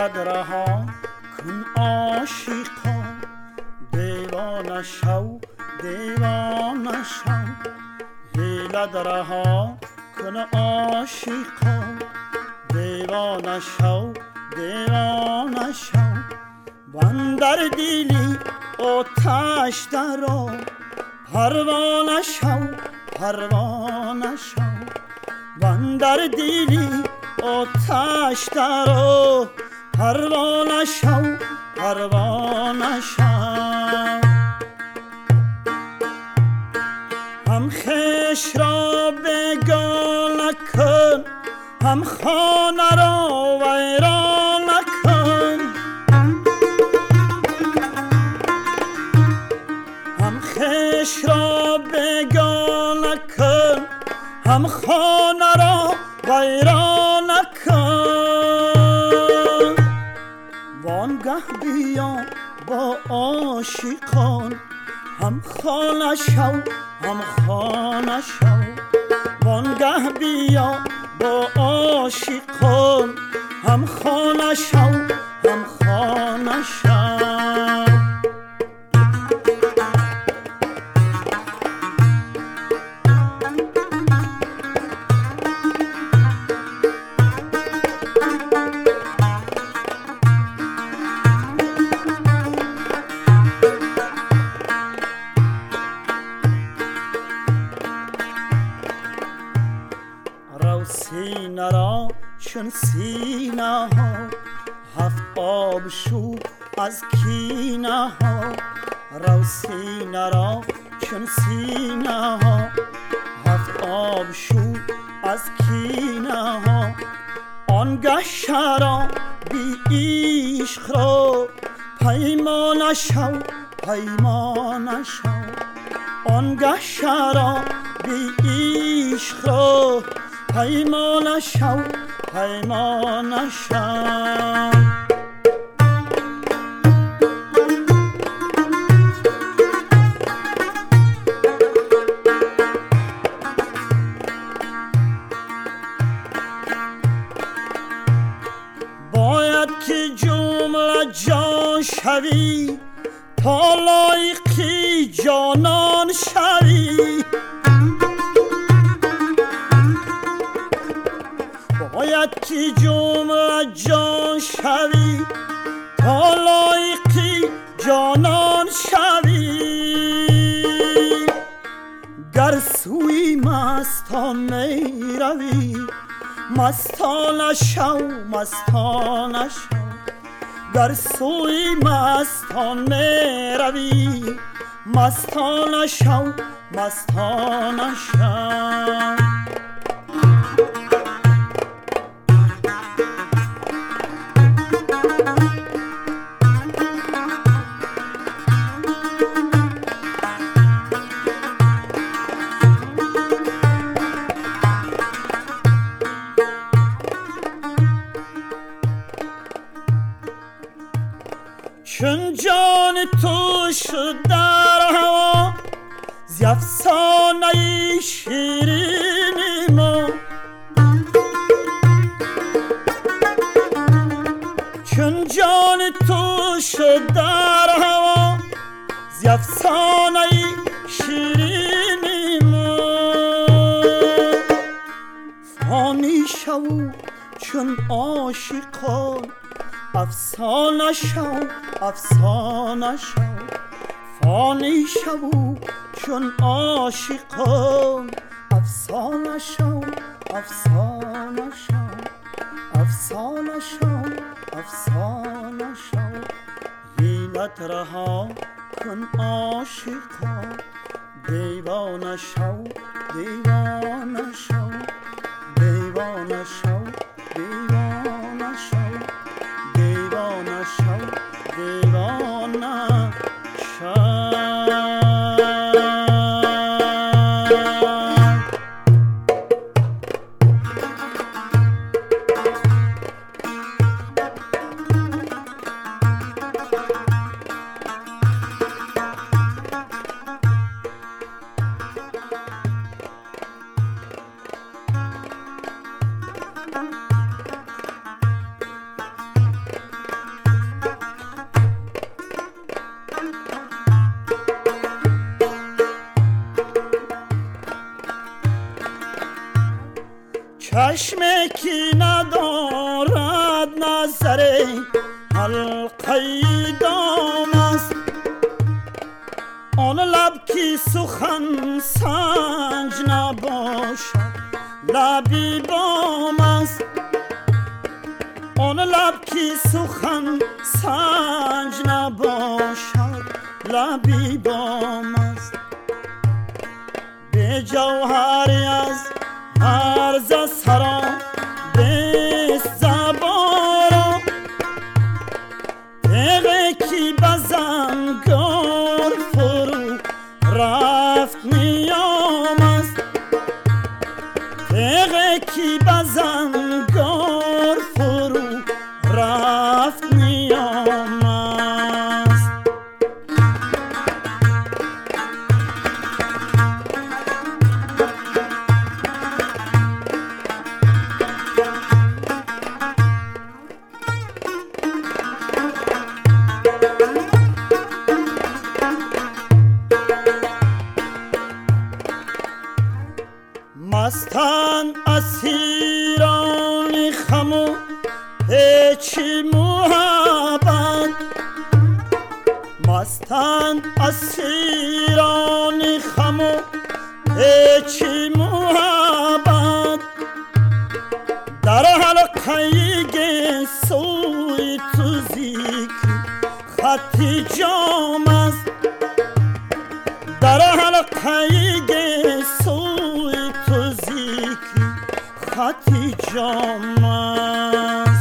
حیلت رها کن عاشقا، دیوانه شو دیوانه شو. حیلت رها کن عاشقا، دیوانه شو دیوانه شو. بندر دیلی آتش درآ، پروانه شو پروانه شو. بندر دیلی آتش درآ، پروانه شو پروانه شو. هم خویش را بیگانه کن، هم خانه را ویرانه کن. هم خویش را بیگانه کن، هم خانه را ویرانه کن. وانگه بیا با عاشقان، هم خانه شو هم خانه شو. وانگه بیا با عاشقان، هم خانه شو هم خانه شو. سینه را چون سینه ها، هفت آب شو از کینه ها. رو سینه را چون سینه ها، هفت آب شو از کینه ها. آنگه شرابی عشق را پیمانه شو پیمانه شو. آنگه شرابی عشق را پیمانه شو پیمانه شو. باید که جمله جان شوی، تا لایقی جانان شوی. باید که جمله جان شوی، تا لایقی جانان شوی. گر سوی مستان می روی، مستانه شو مستانه شو. گر سوی مستان می روی، مستانه شو مستانه شو. چون جان تو شد در هوا، ز افسانه شیرین ما. چون جان تو شد در هوا، ز افسانه شیرین ما. فانی شو چون عاشقان، افسانه شو افسانه شو. فانی شو چون عاشقان، افسانه شو افسانه شو. افسانه شو افسانه شو. حیلت رها کن عاشقا، دیوانه شو دیوانه شو. دیوانه شو دیوانه شو. دیوانه شو دیوانه شو. چشمی ندارد نظر حلقه دام است، آن لب کی سخن سنج نباشد لبی بام است، آن لب کی سخن سنج نباشد لبی بام است. به جوهری از عرض سرا به زبارا تیغه کی بزنگار فرو رفت نیام است، تیغه کی بزنگار فرو رفت نیام است. مستند اسیران خم و پیچی محبت، مستند اسیران خم و پیچی محبت، در حلقه گیسوی تو ذکر خطی جام است، در حلقه گیسوی تو ذکر خطی جام است.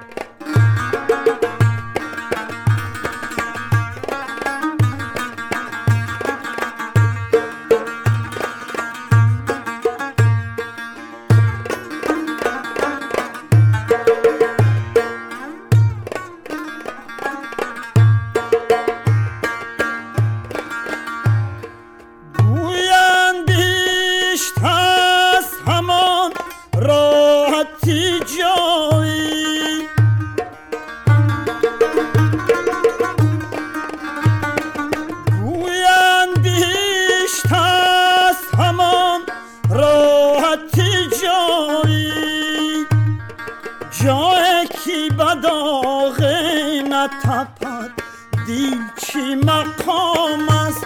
جای کی بداغ نتپد دیل چی مقام است،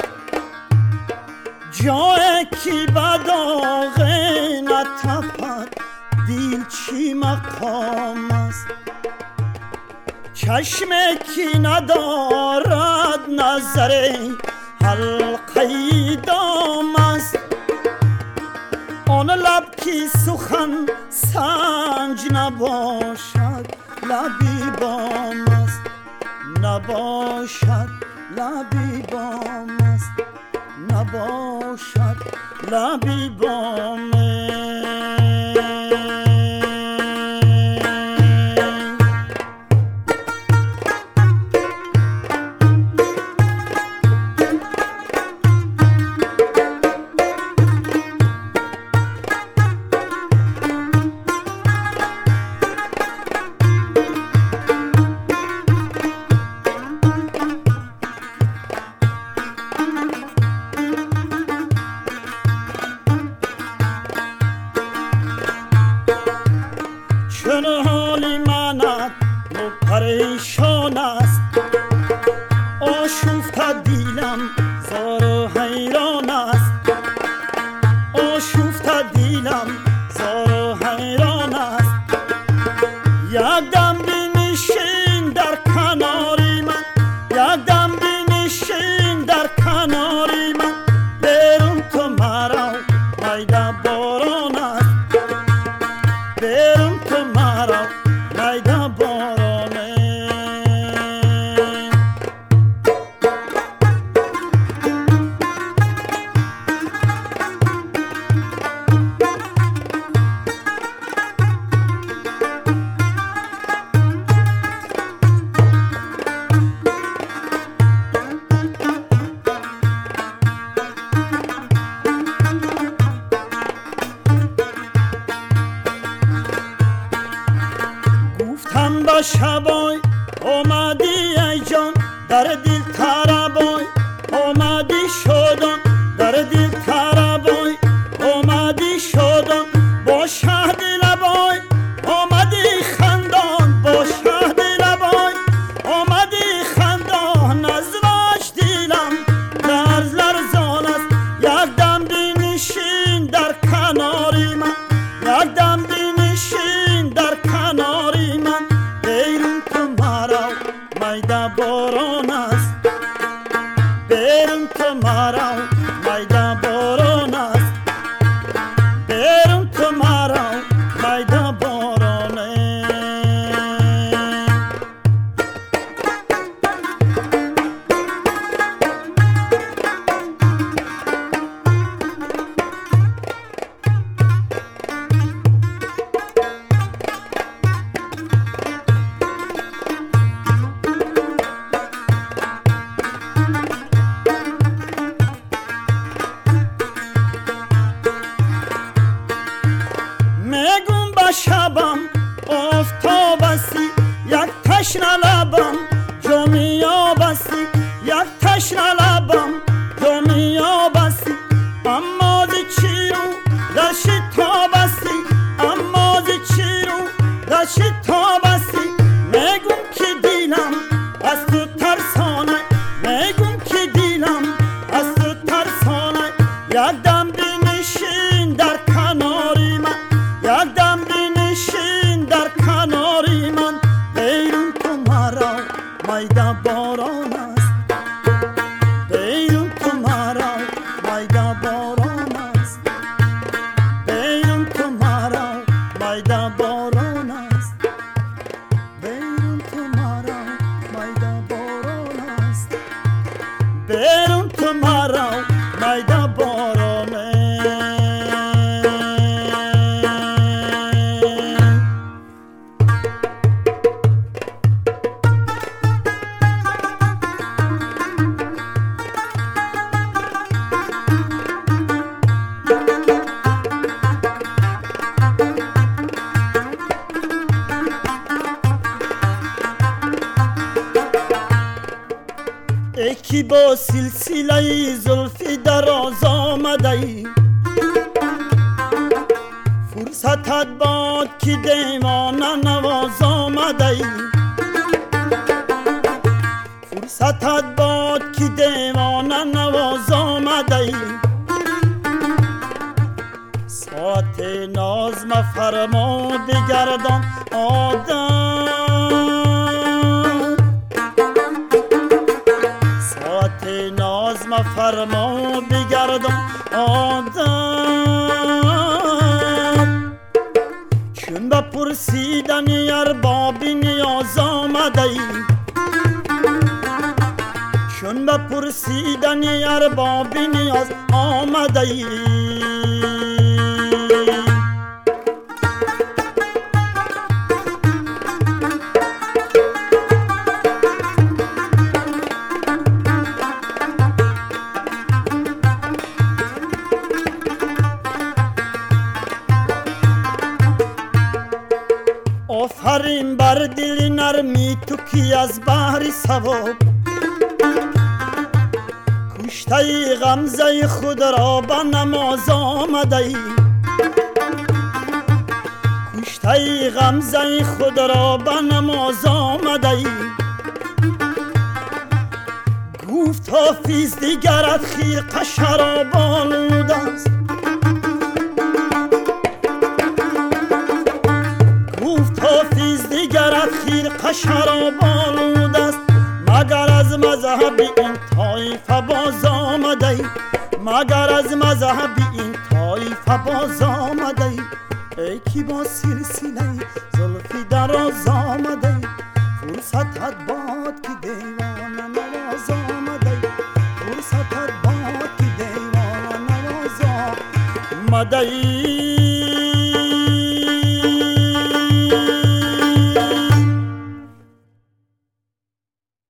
جای کی بداغ نتپد دیل چی مقام است. چشم کی ندارد نظر حلقه دام است، آن لب کی سخن سنج نباشد لبی بام است، نباشد لبی بام است، نباشد لبی بام است. چون حالی منت پریشان است، آشفته دیلم زار و حیران است، آشفته دیلم زار و حیران است. یک دم بنشین در کناری من، یک دم بنشین در کناری من، بیرون تو مرا میده باران است، بیرون تو مرا میده باران است. گفتم با شبای اومدی ای جان در دل طربای، اومدی شدن در دل طربای، اومدی شدن با شهد لب و شبم آفتابستی یک تشنه لبم جامیابستی یک تشنه لبم جامیابستی اما ز چیرو در شتابستی اما ز چیرو در شتابستی میگم که دیلم از تو ترسانه میگم که دیلم از تو ترسانه یک دم بنشین در کناری من یک دم بنشین در کناری من بیرون تو مرا میده باران است بیرون تو مرا میده باران است بیرون تو مرا میده باران است بیرون تو مرا میده باران است بیرون تو مرا میده باران است یکی با سلسله زلفی دراز آمده ای فرصتت باد که دیوانه نواز آمده ای فرصتت باد که دیوانه نواز آمده ای ساعت ناز مفرما بگردان آدم ناز مفرما بگردم آدم چون بپرسیدن ارباب نیاز آمده ای چون بپرسیدن ارباب نیاز آمده ای آفرین بر دل نرمی تو کی از بحر ثواب کشته غمزه خود را به نماز آمده ای کشته غمزه خود را به نماز آمده ای گفت حافظ دیگرت خیق شراب آلوده است حافظ دیگرت خیرق شراب آلوده است مگر از مذهب این طایفه باز آمده ای مگر از مذهب این طایفه باز آمده ای ای کی با سلسله زلفی دراز آمده ای فرصتت باد